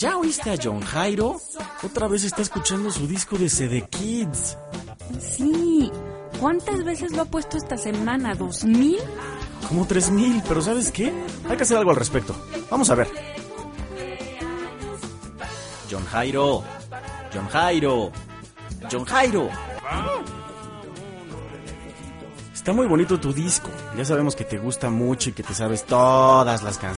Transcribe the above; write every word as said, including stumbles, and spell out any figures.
¿Ya oíste a John Jairo? Otra vez está escuchando su disco de C D Kids. Sí. ¿Cuántas veces lo ha puesto esta semana? ¿Dos mil? Como tres mil, pero ¿sabes qué? Hay que hacer algo al respecto. Vamos a ver. John Jairo. John Jairo. John Jairo. Está muy bonito tu disco. Ya sabemos que te gusta mucho y que te sabes todas las canciones.